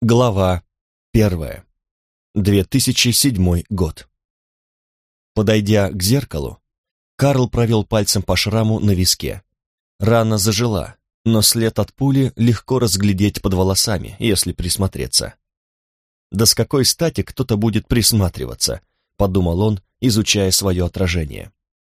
Глава 1. 2007 год. Подойдя к зеркалу, Карл провел пальцем по шраму на виске. Рана зажила, но след от пули легко разглядеть под волосами, если присмотреться. «Да с какой стати кто-то будет присматриваться?» — подумал он, изучая свое отражение.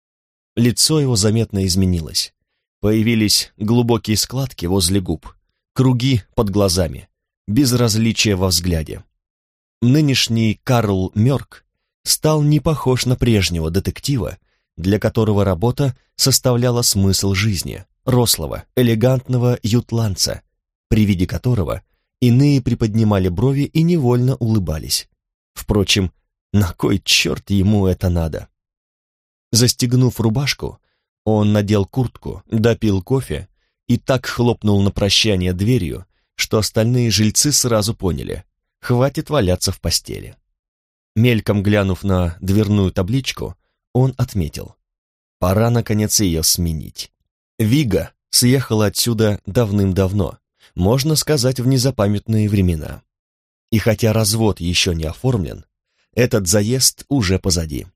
Лицо его заметно изменилось. Появились глубокие складки возле губ, круги под глазами, безразличие во взгляде. Нынешний Карл Мёрк стал не похож на прежнего детектива, для которого работа составляла смысл жизни, рослого, элегантного ютландца, при виде которого иные приподнимали брови и невольно улыбались. Впрочем, на кой черт ему это надо? Застегнув рубашку, он надел куртку, допил кофе и так хлопнул на прощание дверью, что остальные жильцы сразу поняли — хватит валяться в постели. Мельком глянув на дверную табличку, он отметил: пора, наконец, ее сменить. Вига съехала отсюда давным-давно, можно сказать, в незапамятные времена. И хотя развод еще не оформлен, этот заезд уже позади.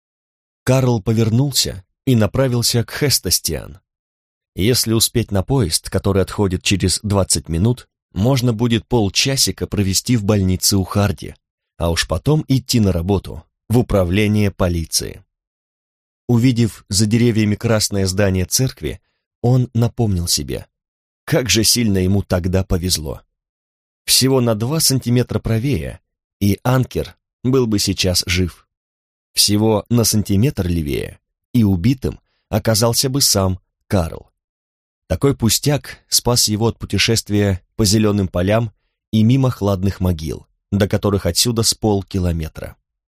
Карл повернулся и направился к Хестестиан. Если успеть на поезд, который отходит через 20 минут, можно будет полчасика провести в больнице у Харди, а уж потом идти на работу, в управление полиции. Увидев за деревьями красное здание церкви, он напомнил себе, как же сильно ему тогда повезло. Всего на 2 сантиметра правее, и Анкер был бы сейчас жив. Всего на сантиметр левее, и убитым оказался бы сам Карл. Такой пустяк спас его от путешествия по зеленым полям и мимо хладных могил, до которых отсюда с полкилометра.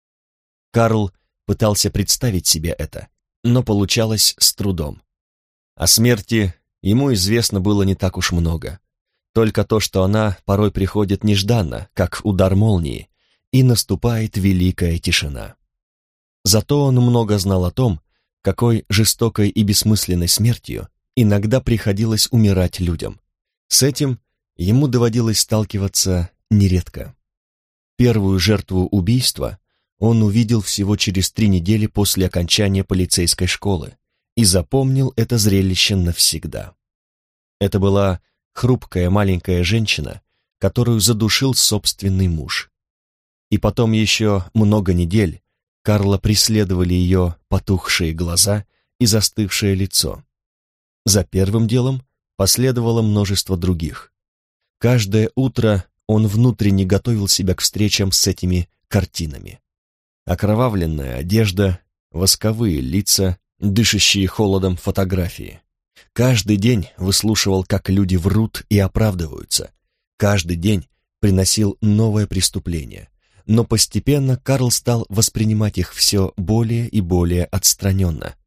Карл пытался представить себе это, но получалось с трудом. О смерти ему известно было не так уж много, только то, что она порой приходит нежданно, как удар молнии, и наступает великая тишина. Зато он много знал о том, какой жестокой и бессмысленной смертью иногда приходилось умирать людям. С этим ему доводилось сталкиваться нередко. Первую жертву убийства он увидел всего через 3 недели после окончания полицейской школы и запомнил это зрелище навсегда. Это была хрупкая маленькая женщина, которую задушил собственный муж. И потом еще много недель Карла преследовали ее потухшие глаза и застывшее лицо. За первым делом последовало множество других. Каждое утро он внутренне готовил себя к встречам с этими картинами. Окровавленная одежда, восковые лица, дышащие холодом фотографии. Каждый день выслушивал, как люди врут и оправдываются. Каждый день приносил новое преступление. Но постепенно Карл стал воспринимать их все более и более отстраненно.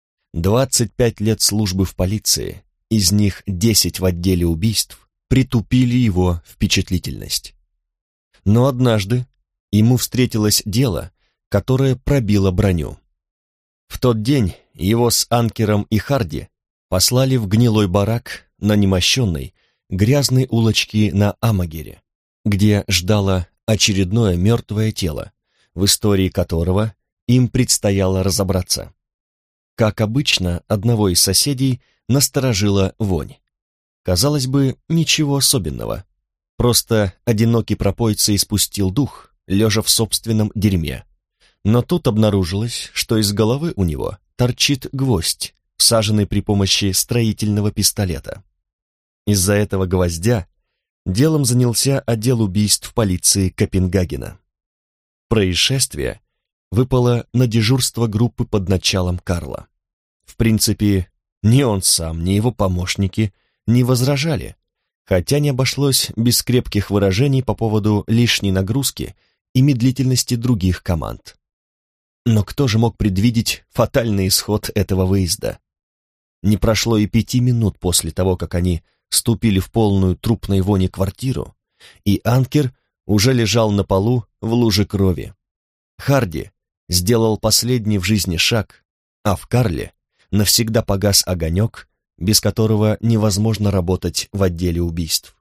25 лет службы в полиции, из них 10 в отделе убийств, притупили его впечатлительность. Но однажды ему встретилось дело, которое пробило броню. В тот день его с Анкером и Харди послали в гнилой барак на немощенной, грязной улочке на Амагере, где ждало очередное мертвое тело, в истории которого им предстояло разобраться. Как обычно, одного из соседей насторожила вонь. Казалось бы, ничего особенного. Просто одинокий пропойца испустил дух, лежа в собственном дерьме. Но тут обнаружилось, что из головы у него торчит гвоздь, всаженный при помощи строительного пистолета. Из-за этого гвоздя делом занялся отдел убийств полиции Копенгагена. Происшествие выпало на дежурство группы под началом Карла. В принципе, ни он сам, ни его помощники не возражали, хотя не обошлось без крепких выражений по поводу лишней нагрузки и медлительности других команд. Но кто же мог предвидеть фатальный исход этого выезда? Не прошло и 5 минут после того, как они ступили в полную трупной вони квартиру, и Анкер уже лежал на полу в луже крови. Харди сделал последний в жизни шаг, а в Карле навсегда погас огонек, без которого невозможно работать в отделе убийств.